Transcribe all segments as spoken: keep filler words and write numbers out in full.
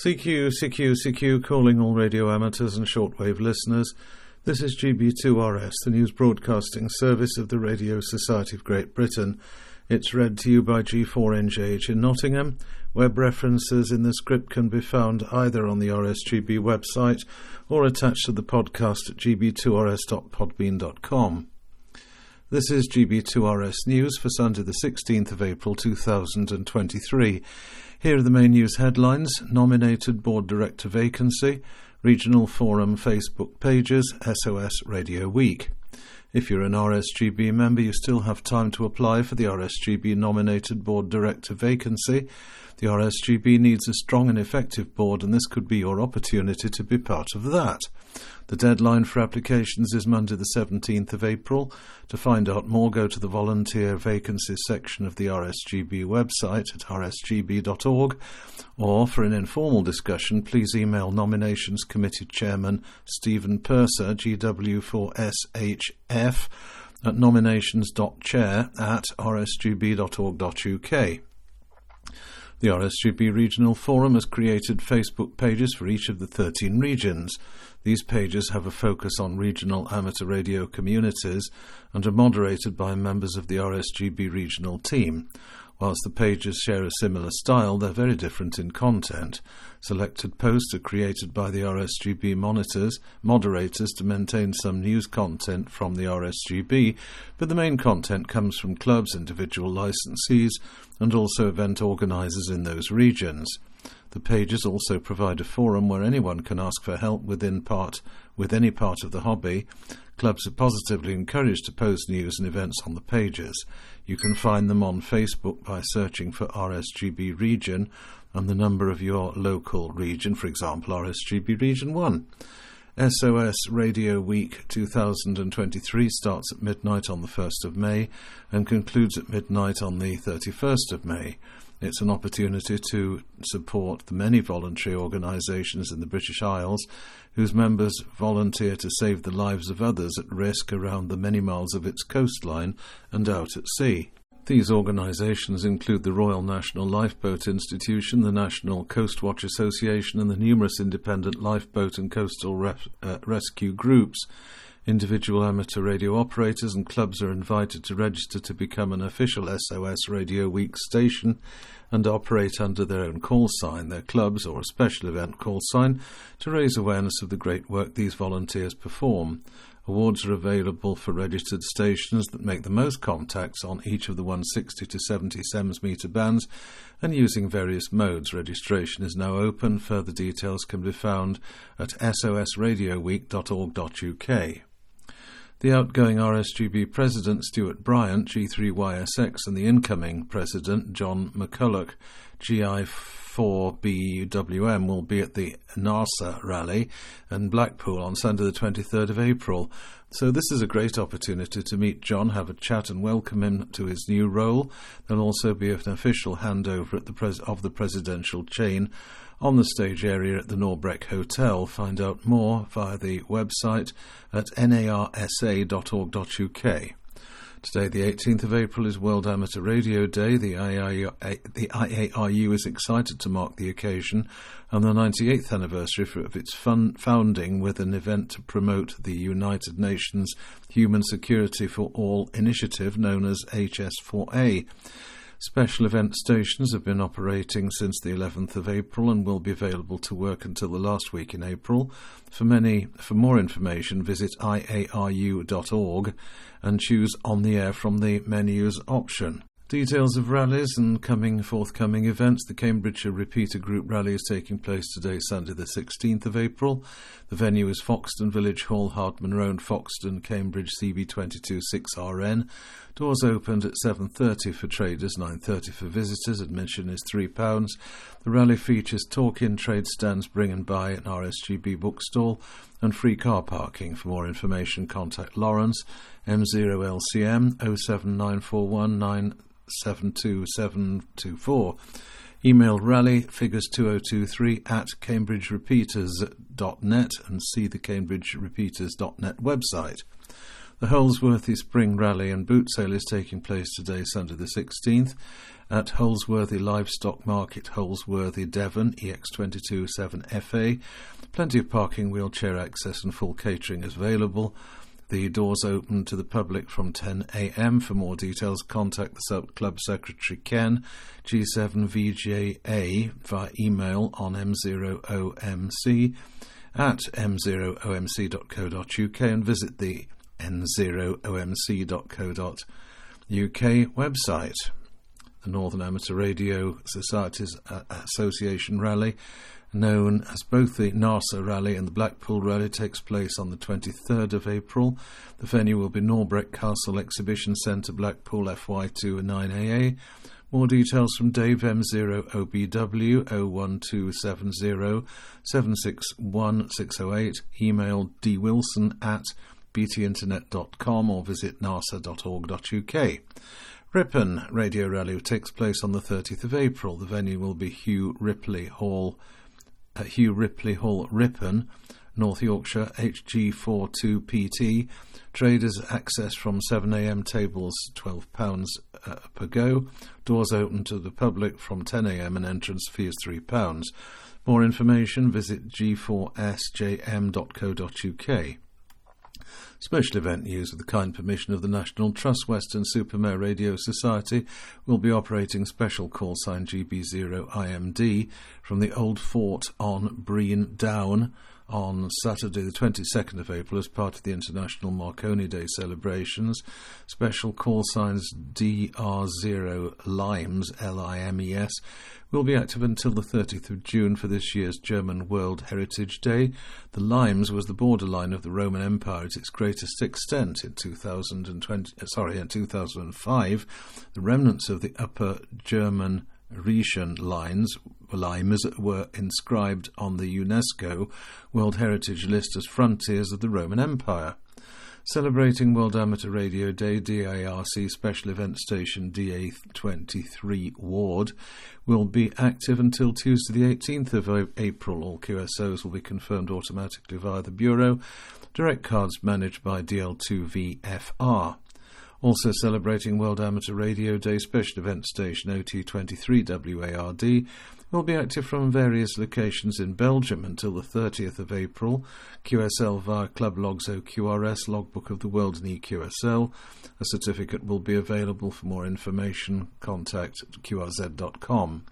C Q, C Q, C Q, calling all radio amateurs and shortwave listeners. This is G B two R S, the news broadcasting service of the Radio Society of Great Britain. It's read to you by G four N J H in Nottingham. Web references in the script can be found either on the R S G B website or attached to the podcast at g b two r s dot podbean dot com. This is G B two R S News for Sunday the sixteenth of April two thousand twenty-three. Here are the main news headlines: nominated board director vacancy, Regional Forum Facebook pages, S O S Radio Week. If you're an R S G B member, you still have time to apply for the R S G B nominated board director vacancy. The R S G B needs a strong and effective board, and this could be your opportunity to be part of that. The deadline for applications is Monday the seventeenth of April. To find out more, go to the volunteer vacancies section of the R S G B website at r s g b dot org, or for an informal discussion, please email Nominations Committee Chairman Stephen Purser, G W four S H F, at nominations dot chair at r s g b dot org dot u k. The R S G B Regional Forum has created Facebook pages for each of the thirteen regions. These pages have a focus on regional amateur radio communities and are moderated by members of the R S G B regional team. Whilst the pages share a similar style, they're very different in content. Selected posts are created by the R S G B monitors, moderators to maintain some news content from the R S G B, but the main content comes from clubs, individual licensees, and also event organisers in those regions. The pages also provide a forum where anyone can ask for help within part, with any part of the hobby. Clubs are positively encouraged to post news and events on the pages. You can find them on Facebook by searching for R S G B Region and the number of your local region, for example, R S G B Region one. S O S Radio Week two thousand twenty-three starts at midnight on the first of May and concludes at midnight on the thirty-first of May. It's an opportunity to support the many voluntary organisations in the British Isles whose members volunteer to save the lives of others at risk around the many miles of its coastline and out at sea. These organisations include the Royal National Lifeboat Institution, the National Coast Watch Association, and the numerous independent lifeboat and coastal ref, uh, rescue groups. Individual amateur radio operators and clubs are invited to register to become an official S O S Radio Week station and operate under their own call sign, their clubs or a special event call sign, to raise awareness of the great work these volunteers perform. Awards are available for registered stations that make the most contacts on each of the one hundred sixty to seventy S E M S meter bands and using various modes. Registration is now open. Further details can be found at s o s radio week dot org dot u k. The outgoing R S G B President Stuart Bryant, G three Y S X, and the incoming President John McCulloch, G I four B W M, will be at the NASA rally in Blackpool on Sunday the twenty-third of April. So this is a great opportunity to meet John, have a chat and welcome him to his new role. There'll also be an official handover at the pres- of the presidential chain on the stage area at the Norbreck Hotel. Find out more via the website at n a r s a dot org dot u k. Today, the eighteenth of April, is World Amateur Radio Day. The I A R U is excited to mark the occasion and the ninety-eighth anniversary of its fun- founding with an event to promote the United Nations Human Security for All initiative known as H S four A. Special event stations have been operating since the eleventh of April and will be available to work until the last week in April. For many, for more information, visit i a r u dot org and choose On the Air from the menus option. Details of rallies and coming forthcoming events. The Cambridgeshire Repeater Group rally is taking place today, Sunday the sixteenth of April. The venue is Foxton Village Hall, Hardman Road, Foxton, Cambridge, C B two two six R N. Doors opened at seven thirty for traders, nine thirty for visitors. Admission is three pounds. The rally features talk-in, trade stands, bring and buy, an R S G B bookstall, and free car parking. For more information, contact Lawrence, M zero L C M oh seven nine four one nine seven two seven two four. Email rally figures two oh two three at cambridge repeaters dot net and see the cambridge repeaters dot net website. The Holsworthy Spring Rally and Boot Sale is taking place today, Sunday the sixteenth, at Holsworthy Livestock Market, Holsworthy, Devon, E X two two seven F A. Plenty of parking, wheelchair access and full catering is available. The doors open to the public from ten a m. For more details, contact the Club Secretary Ken, G seven V J A, via email on m zero o m c at m zero o m c dot co dot u k and visit the n zero o m c dot co dot u k website. The Northern Amateur Radio Societies Association Rally, known as both the NASA Rally and the Blackpool Rally, takes place on the twenty-third of April. The venue will be Norbreck Castle Exhibition Centre, Blackpool, F Y two nine A A. More details from Dave, M zero O B W oh one two seven zero seven six one six oh eight, email dwilson at b t internet dot com or visit nasa dot org dot u k. Ripon Radio Rally takes place on the thirtieth of April. The venue will be Hugh Ripley Hall, uh, Hugh Ripley Hall, Ripon, North Yorkshire, H G forty-two P T. Traders access from seven a m, tables twelve pounds uh, per go. Doors open to the public from ten a m and entrance fee is three pounds. More information, visit g four s j m dot co dot u k. Special event news: with the kind permission of the National Trust, Western Supermare Radio Society will be operating special call sign G B zero I M D from the Old Fort on Breen Down on Saturday the twenty-second of April as part of the International Marconi Day celebrations. Special call signs D R zero Limes, L I M E S, will be active until the thirtieth of June for this year's German World Heritage Day. The Limes was the borderline of the Roman Empire at its greatest extent in two thousand twenty. Sorry, in two thousand five, the remnants of the Upper German Rhetian lines limes were inscribed on the UNESCO World Heritage List as frontiers of the Roman Empire. Celebrating World Amateur Radio Day, D A R C Special Event Station D A twenty-three Ward will be active until Tuesday the eighteenth of April. All Q S Os will be confirmed automatically via the Bureau. Direct cards managed by D L two V F R. Also celebrating World Amateur Radio Day, Special Event Station O T twenty-three W A R D will be active from various locations in Belgium until the thirtieth of April. Q S L via Club Logs O Q R S, Logbook of the World and E Q S L. A certificate will be available. For more information, contact q r z dot com.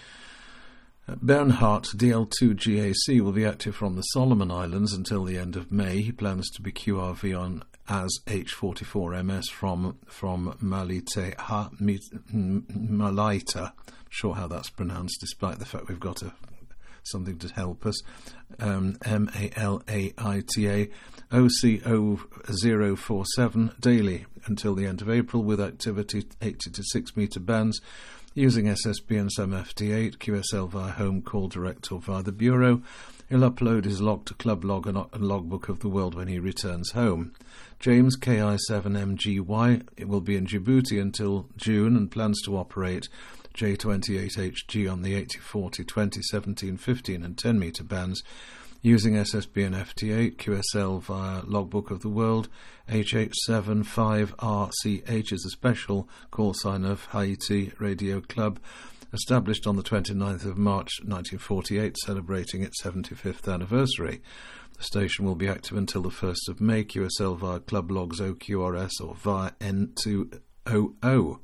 Bernhardt D L two G A C will be active from the Solomon Islands until the end of May. He plans to be Q R V on as H forty-four M S from from Malite ha, Malaita. Sure how that's pronounced, despite the fact we've got a something to help us. Um, M A L A I T A O C zero zero four seven daily until the end of April, with activity eighty to six metre bands using S S B and some F T eight, Q S L via home call direct or via the Bureau. He'll upload his log to Club Log and Logbook of the World when he returns home. James K I seven M G Y it will be in Djibouti until June and plans to operate J twenty-eight H G on the eighty, forty, twenty, seventeen, fifteen and ten metre bands using S S B and F T eight, Q S L via Logbook of the World. H H seven five R C H is a special call sign of Haiti Radio Club, established on the twenty-ninth of March nineteen forty-eight, celebrating its seventy-fifth anniversary. The station will be active until the first of May, Q S L via Club Logs O Q R S or via N two hundred.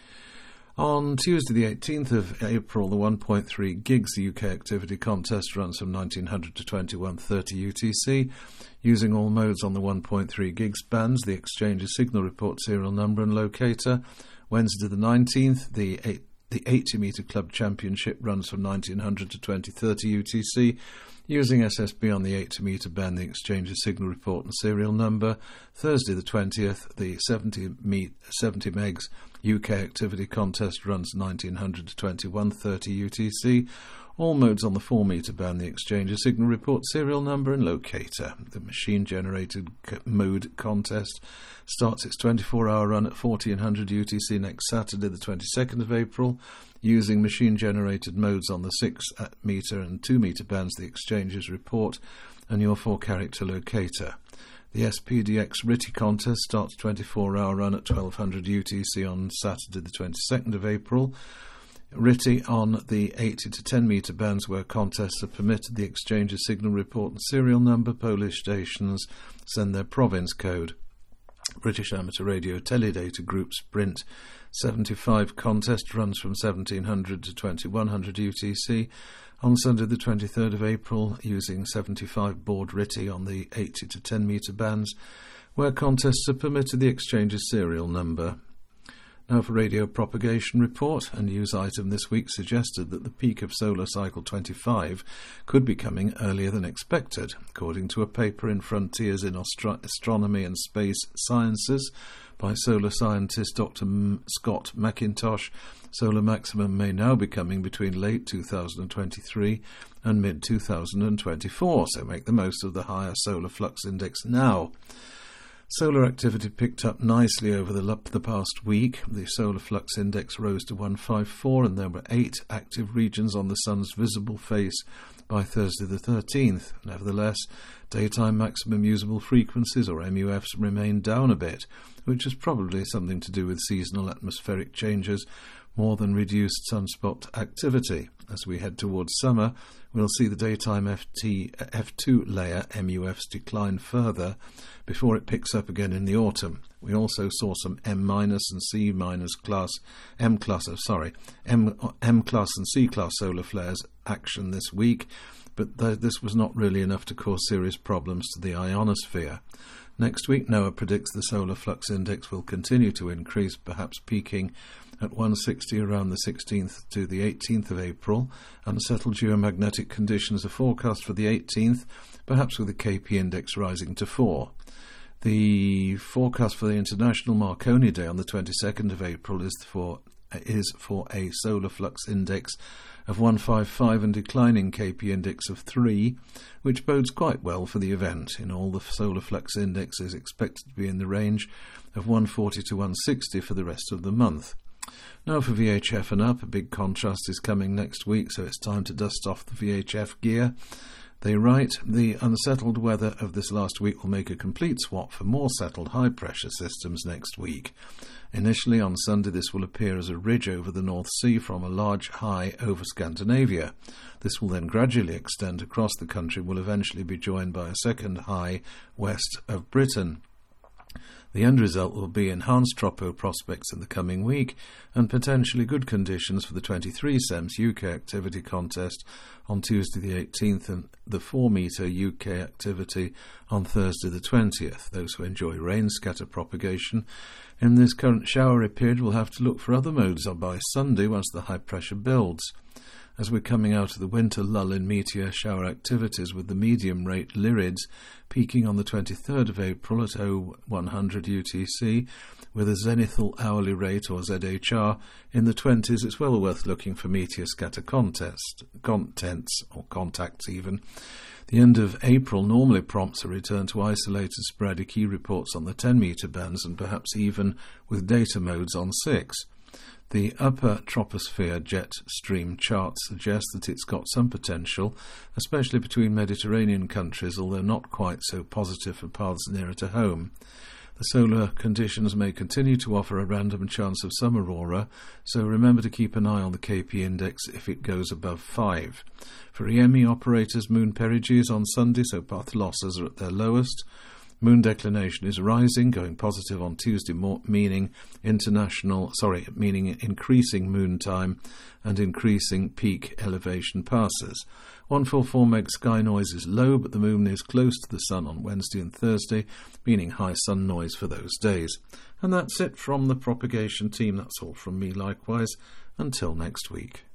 On Tuesday the eighteenth of April, the one point three gigs U K activity contest runs from nineteen hundred to twenty-one thirty U T C. Using all modes on the one point three gigs bands, the exchange's signal report serial number and locator. Wednesday the nineteenth, the eight The eighty metre Club Championship runs from nineteen hundred to twenty thirty U T C, using S S B on the eighty metre band, the exchange's signal report and serial number. Thursday the twentieth, the seventy megs U K activity contest runs nineteen hundred to twenty-one thirty U T C. All modes on the four metre band, the exchange's signal report, serial number and locator. The machine-generated mode contest starts its twenty-four hour run at fourteen hundred U T C next Saturday, the twenty-second of April, using machine-generated modes on the six metre and two metre bands, the exchange's report and your four-character locator. The S P D X R I T I contest starts a twenty-four hour run at twelve hundred U T C on Saturday the twenty-second of April. R I T I on the eighty to ten metre bands where contests are permitted. The exchange of signal report and serial number. Polish stations send their province code. British Amateur Radio Teledata Group Sprint seventy-five contest runs from seventeen hundred to twenty-one hundred U T C on Sunday the twenty-third of April using seventy-five board R I T I on the eighty to ten metre bands where contests are permitted. The exchange of serial number. Now for Radio Propagation Report, a news item this week suggested that the peak of solar cycle twenty-five could be coming earlier than expected. According to a paper in Frontiers in Astro- Astronomy and Space Sciences by solar scientist Doctor M- Scott McIntosh, solar maximum may now be coming between late two thousand twenty-three and mid two thousand twenty-four, so make the most of the higher solar flux index now. Solar activity picked up nicely over the, the past week. The solar flux index rose to one fifty-four and there were eight active regions on the Sun's visible face by Thursday the thirteenth. Nevertheless, daytime maximum usable frequencies, or M U Fs, remained down a bit, which is probably something to do with seasonal atmospheric changes more than reduced sunspot activity. As we head towards summer, we'll see the daytime F T, F two layer M U Fs decline further before it picks up again in the autumn. We also saw some M- and C- class, M class, oh, sorry, M, M class and C class solar flares action this week, but th- this was not really enough to cause serious problems to the ionosphere. Next week, NOAA predicts the solar flux index will continue to increase, perhaps peaking at one sixty around the sixteenth to the eighteenth of April. Unsettled geomagnetic conditions are forecast for the eighteenth, perhaps with the K P index rising to four. The forecast for the International Marconi Day on the twenty-second of April is for is for a solar flux index of one fifty-five and declining K P index of three, which bodes quite well for the event. In all, the solar flux index is expected to be in the range of one forty to one sixty for the rest of the month. Now for V H F and up, a big contrast is coming next week, so it's time to dust off the V H F gear. They write, the unsettled weather of this last week will make a complete swap for more settled high-pressure systems next week. Initially on Sunday, this will appear as a ridge over the North Sea from a large high over Scandinavia. This will then gradually extend across the country, will eventually be joined by a second high west of Britain. The end result will be enhanced tropo prospects in the coming week and potentially good conditions for the twenty-three S E M S U K activity contest on Tuesday the eighteenth and the four metre U K activity on Thursday the twentieth. Those who enjoy rain scatter propagation in this current showery period will have to look for other modes by Sunday once the high pressure builds. As we're coming out of the winter lull in meteor shower activities, with the medium rate Lyrids peaking on the twenty-third of April at one hundred U T C, with a zenithal hourly rate, or Z H R, in the twenties, it's well worth looking for meteor scatter contest, contents, or contacts even. The end of April normally prompts a return to isolated sporadic E reports on the ten metre bands and perhaps even with data modes on six. The upper troposphere jet stream chart suggests that it's got some potential, especially between Mediterranean countries, although not quite so positive for paths nearer to home. The solar conditions may continue to offer a random chance of some aurora, so remember to keep an eye on the K P index if it goes above five. For E M E operators, moon perigee is on Sunday, so path losses are at their lowest. Moon declination is rising, going positive on Tuesday, more, meaning international, sorry, meaning increasing moon time and increasing peak elevation passes. one forty-four meg sky noise is low, but the moon is close to the sun on Wednesday and Thursday, meaning high sun noise for those days. And that's it from the propagation team. That's all from me likewise. Until next week.